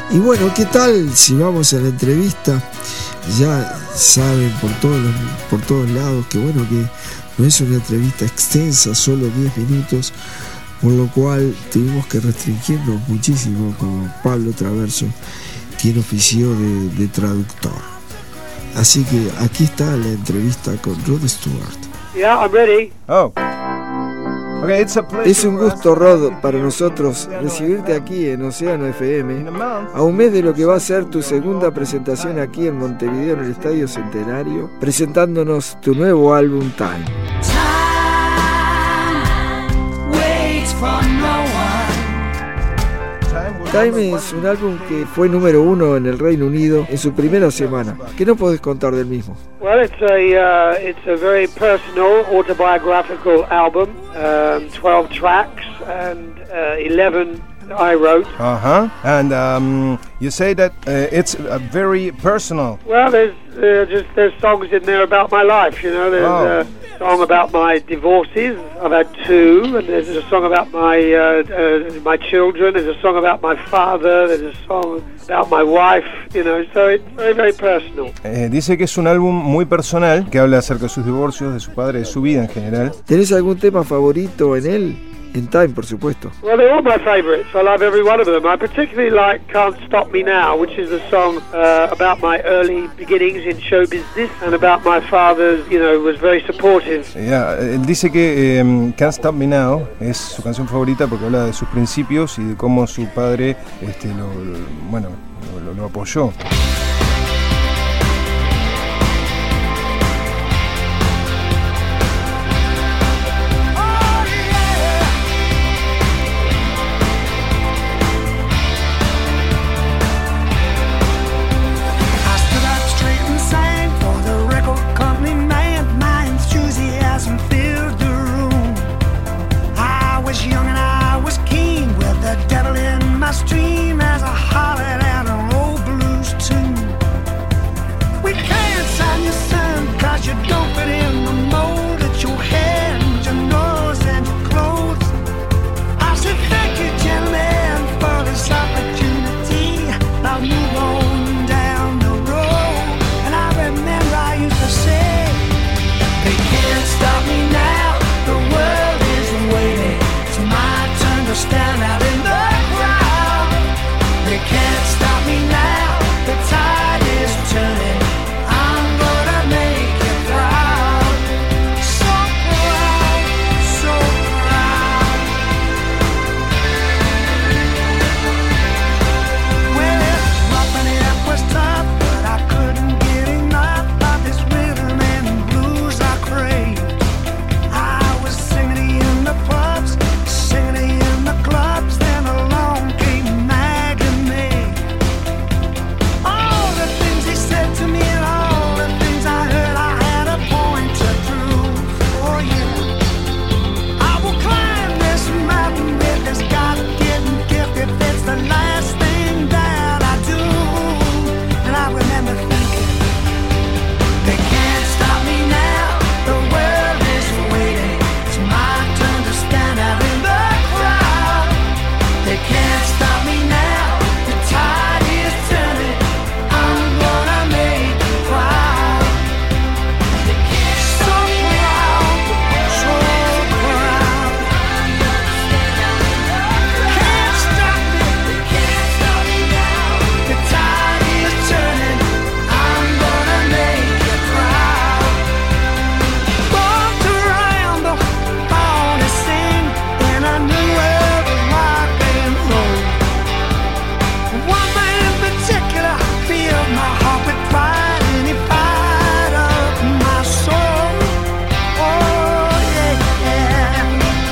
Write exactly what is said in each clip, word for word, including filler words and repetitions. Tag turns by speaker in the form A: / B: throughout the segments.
A: Y bueno, ¿qué tal si vamos a la entrevista? Ya saben por todos los, por todos lados que bueno, que no es una entrevista extensa, solo diez minutos, por lo cual tuvimos que restringirnos muchísimo con Pablo Traverso, quien ofició de, de traductor. Así que aquí está la entrevista con Rod Stewart.
B: Yeah, I'm ready.
C: Oh. Okay, it's a pleasure.
A: Es un gusto, Rod, para nosotros recibirte aquí en Océano F M, a un mes de lo que va a ser tu segunda presentación aquí en Montevideo en el Estadio Centenario, presentándonos tu nuevo álbum Time. Time es un álbum que fue número uno en el Reino Unido en su primera semana. ¿Qué nos podés contar del mismo?
B: Well, it's a uh, it's a very personal autobiographical album, um, twelve tracks and uh, eleven I wrote.
C: Uh-huh. And um, you say that uh, it's uh, very personal.
B: Well, there's uh, just there's songs in there about my life, you know. There's
C: Oh.
B: a song about my divorces. I've had two, and there's a song about my uh, uh, my children. There's a song about my father. There's a song about my wife. You know, so it's very very personal.
C: Eh, dice que es un álbum muy personal, que habla acerca de sus divorcios, de su padre, de su vida en general.
A: ¿Tenés algún tema favorito en él? En Time, por supuesto.
B: Well, they're all my favourites. I love every one of them. I particularly like Can't Stop Me Now, which is a song uh, about my early beginnings in show business and about my father's, you know, was very supportive.
C: Yeah, él dice que eh, Can't Stop Me Now es su canción favorita porque habla de sus principios y de cómo su padre este, lo, lo- bueno, lo, lo apoyó.
D: I stood up straight and sang for the record company man. My enthusiasm filled the room. I was young and I was keen with the devil in my stream as I hollered out an old blues tune. We can't sign your son cause you don't fit in the mold. It's your head and your nose and your clothes. I said thank you gentlemen for this opportunity. I'll move on down the road. And I remember I used to say, they can't stop me now. The world is waiting. It's my turn to stand out in the crowd. They can't stop me now. The tide is turning. I'm gonna make you proud. So proud, so proud. Well, roughing it was tough, but I couldn't get enough of this rhythm and blues I craved. I was singing in the pubs, singing in the clubs, then along came Maggie. All the things he said to me and all the things I heard, I had a point to prove. Oh yeah, I will climb this mountain with this God-given gift if it's the last thing that I do. And I remember thinking, they can't stop me now. The world is waiting. It's my turn to stand out in the crowd. They can't stop me now. The tide is turning. I'm gonna make you proud. So proud, so proud. Can't stop me. The tide is turning. I'm gonna make you proud. Born to ramble, born to sing in a new world of rock and roll. One man in particular filled my heart with pride, and he fired up my soul. Oh yeah, yeah.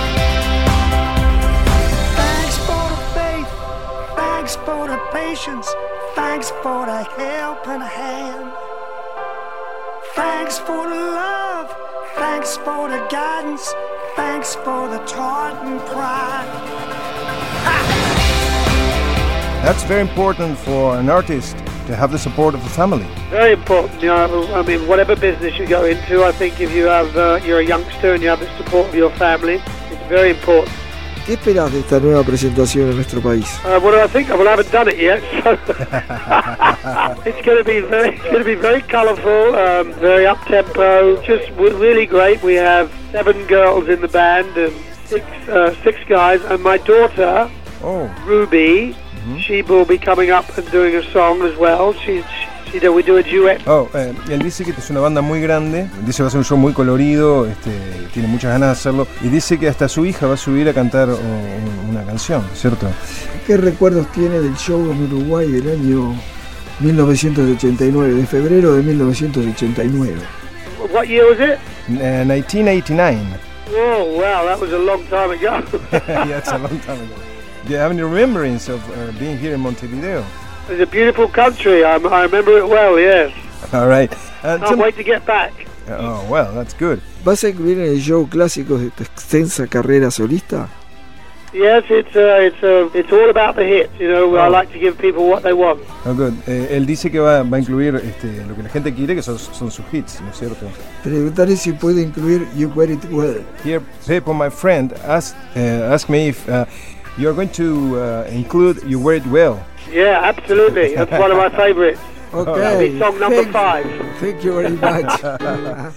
D: Thanks for the faith, thanks for the patience, thanks for the helping hand. Thanks for the love, thanks for the guidance, thanks for the Taunton pride.
C: That's very important for an artist to have the support of the family.
B: Very important, you know. I mean, whatever business you go into, I think if you have, uh, you're a youngster and you have the support of your family, it's very important.
A: ¿Qué esperás de esta nueva presentación en nuestro país?
B: Uh, what do I think? Well, I haven't done it yet, so it's going to be very, it's going to be very colourful, um, very up tempo, just w- really great. We have seven girls in the band and six uh, six guys, and my daughter,
C: Oh,
B: Ruby, she will be coming up and doing a song as well. She, she, she we do a duet.
C: oh eh, él dice que es una banda muy grande, dice que va a ser un show muy colorido, este, tiene muchas ganas de hacerlo, y dice que hasta su hija va a subir a cantar oh, un- una canción, ¿cierto?
A: ¿Qué recuerdos tiene del show en Uruguay del año mil novecientos ochenta y nueve, de febrero de mil novecientos ochenta y nueve?
B: What year was it?
C: Uh, nineteen eighty-nine.
B: Oh, wow, that was a long time ago.
C: Yeah, it's a long time ago. Do you have any remembrance of uh, being here in Montevideo?
B: It's a beautiful country. I, I remember it well, yes.
C: All right. Uh,
B: Can't
C: tell-
B: wait to get back.
C: Oh, well, that's good.
A: ¿Vas a incluir en el show clásicos de tu extensa carrera solista?
B: Yes, it's uh, it's uh, it's all about the hits. You know, I like to give people what they want.
C: Oh, good. Eh, él dice que va, va a incluir este, lo que la gente quiere, que son, son sus hits, ¿no es cierto?
A: Preguntaré si puede incluir You Wear It Well.
C: Here, Pepo, my friend, asked, uh, asked me if uh, you're going to uh, include You Wear It Well.
B: Yeah, absolutely. That's one of my favorites.
A: Okay.
B: That'll be song number
A: Thank-
B: five.
A: Thank you very much.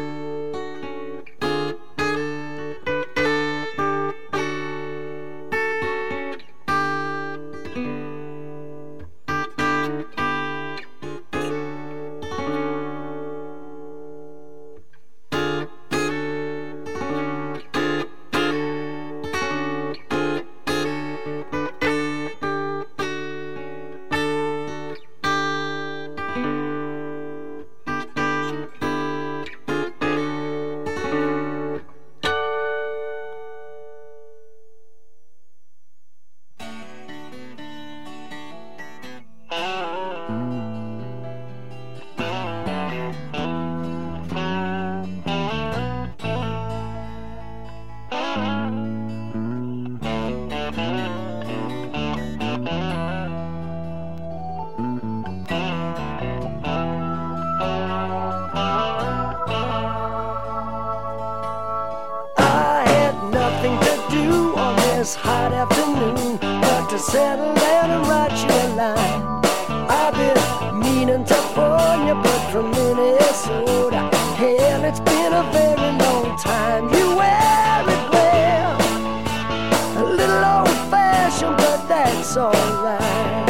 E: I had nothing to do on this hot afternoon but to settle down and write you a line. I've been meaning to phone you, but from Minnesota. Hell, it's been a very long time. You wear it well, a little old-fashioned, but that's alright.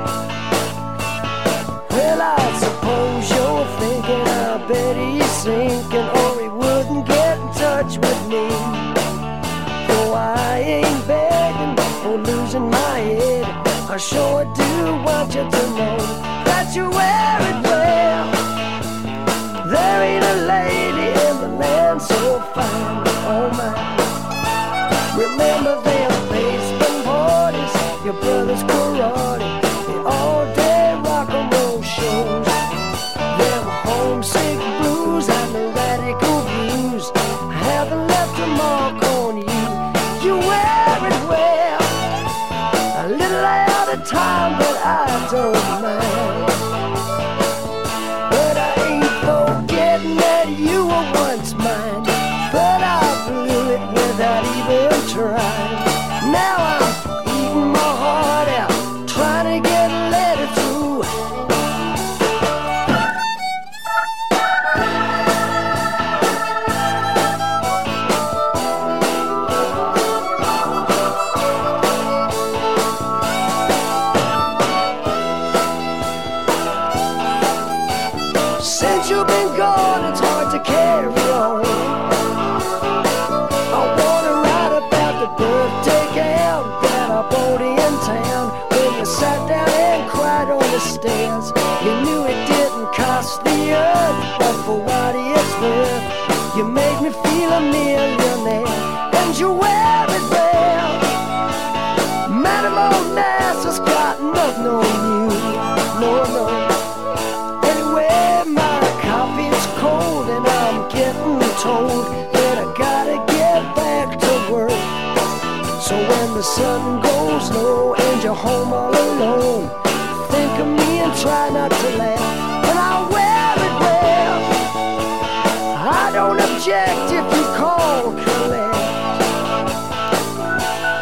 E: Well, I suppose you're thinking, I bet he's sinking, or he wouldn't get in touch with me. Though I ain't begging or losing my head, I sure do want you to know that you wear it well. There ain't a lady in the land so fine, oh my. Remember them basement parties, your brother's karate, the all-day rock and roll shows, them homesick blues and the radical views haven't left a mark on you. You wear it well, a little out of time, but I don't mind. But I ain't forgetting that you were once mine, but I blew it without even trying. Now I'm eating my heart out, trying to get a letter through. Since you've been gone, it's hard to carry on. I wanna write about the birthday gown that I bought in town. When you sat down and cried on the stairs, you knew it didn't cost the earth, but for what it's worth, you made me feel a millionaire, and you wear it well. Manimal Nassau's got nothing on you, no, no. Anyway, my coffee's cold and I'm getting told that I gotta get back to work. So when the sun goes low and you're home all alone, think of me and try not to laugh. But I wear it well, I don't object if you call collect.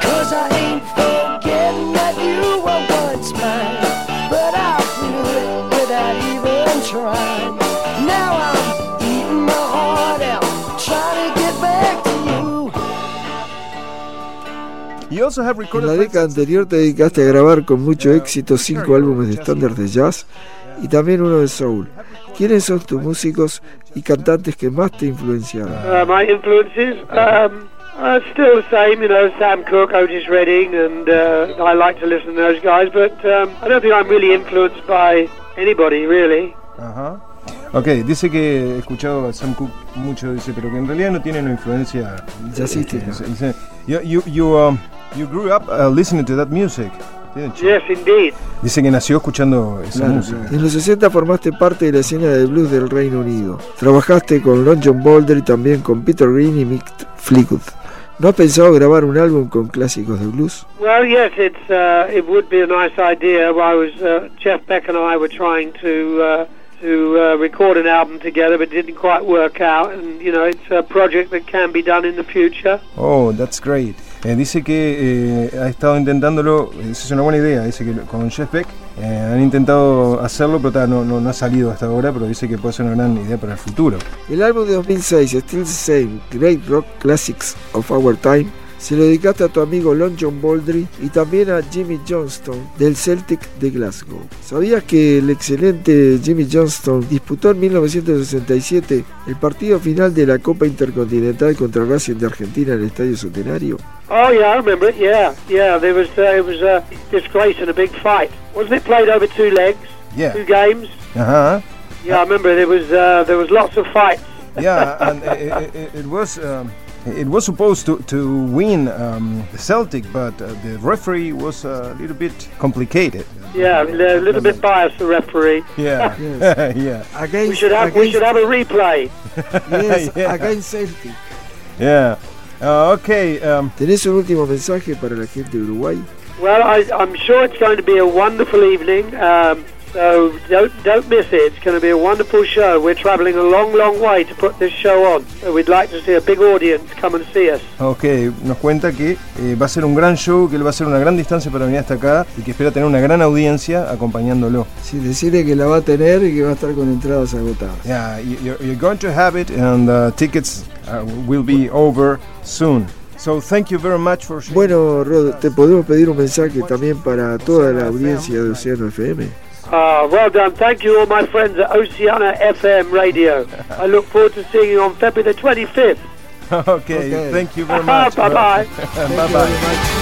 C: You also have
A: En
C: recorded.
A: la década anterior te dedicaste a grabar con mucho éxito cinco álbumes de estándares de jazz y también uno de soul. ¿Quiénes son tus músicos y cantantes que más te influenciaron?
B: Uh, my influences, um, uh, still the same, you know, Sam Cooke, Otis Redding, and uh, I like to listen to those guys, but um, I don't think I'm really influenced by anybody, really.
C: Ajá. Ok, dice que he escuchado a Sam Cooke mucho, dice, pero que en realidad no tiene una influencia
A: Jazzística.
C: Dice, dice, you, you, you, um, you grew up uh, listening to that music, didn't you?
B: Yes, indeed.
C: Dice que nació escuchando esa
A: Claro,
C: música.
A: claro. En los sesenta formaste parte de la escena de blues del Reino Unido. Trabajaste con Long John Bolder y también con Peter Green y Mick Fleetwood. ¿No has pensado grabar un álbum con clásicos de blues?
B: Well, yes, it's uh, it would be a nice idea. I was uh, Jeff Beck and I were trying to uh, to uh, record an album together, but it didn't quite work out. And you know, it's a project that can be done in the future.
C: Oh, that's great. Eh, dice que eh, ha estado intentándolo, esa es una buena idea, dice que con Jeff Beck eh, han intentado hacerlo, pero ta, no, no, no ha salido hasta ahora, pero dice que puede ser una gran idea para el futuro.
A: El álbum de dos mil seis, Still the Same, Great Rock Classics of Our Time, se lo dedicaste a tu amigo Long John Baldry y también a Jimmy Johnston del Celtic de Glasgow. ¿Sabías que el excelente Jimmy Johnston disputó en mil novecientos sesenta y siete el partido final de la Copa Intercontinental contra Racing de Argentina en el Estadio Centenario?
B: Oh yeah, I remember it. Yeah, yeah. There was uh, it was a disgrace and a big fight. Wasn't it played over two legs?
C: Yeah.
B: Two games.
C: Ajá.
B: Yeah, I remember there was uh, there was lots of fights.
C: Yeah, and it, it, it was um, it was supposed to to win um, the Celtic, but uh, the referee was a little bit complicated.
B: Yeah, a little bit biased, the referee.
C: Yeah,
A: Yes.
C: yeah,
A: Against,
B: We should have we should have a replay.
A: yes,
C: Yeah.
A: against Celtic.
C: yeah. Uh, okay. Um,
A: ¿Tenés un último mensaje para la gente de Uruguay?
B: Well, I, I'm sure it's going to be a wonderful evening. Um, so don't don't miss it. It's going to be a wonderful show. We're travelling a long, long way to put this show on. So we'd like to see a big audience come and see us.
C: ok, nos cuenta que eh, va a ser un gran show, que él va a hacer una gran distancia para venir hasta acá y que espera tener una gran audiencia acompañándolo.
A: Sí, decirle que la va a tener y que va a estar con entradas agotadas.
C: Yeah, you- you're, you're going to have it, and uh, tickets uh, will be over soon. So thank you very much for sharing.
A: Bueno, Rod, te podemos pedir un mensaje también para toda la audiencia de Océano F M.
B: Ah, well done. Thank you, all my friends at Oceana F M Radio. I look forward to seeing you on February the twenty-fifth.
C: okay,
A: Okay.
C: thank you very much.
B: Bye bye.
C: Bye bye.